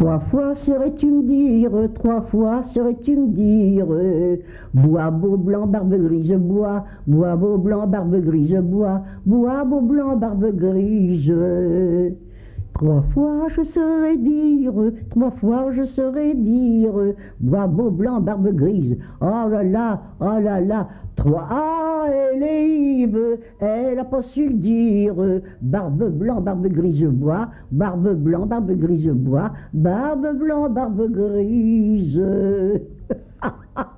Trois fois serais-tu me dire, trois fois serais-tu me dire, bois beau blanc, barbe grise, bois beau blanc, barbe grise, bois beau blanc, barbe grise. Trois fois je saurais dire, trois fois je saurais dire, bois beau blanc, barbe grise, oh là là, trois, ah, elle est Yves, elle a pas su le dire, barbe blanc, barbe grise, bois, barbe blanc, barbe grise, bois, barbe blanc, barbe grise.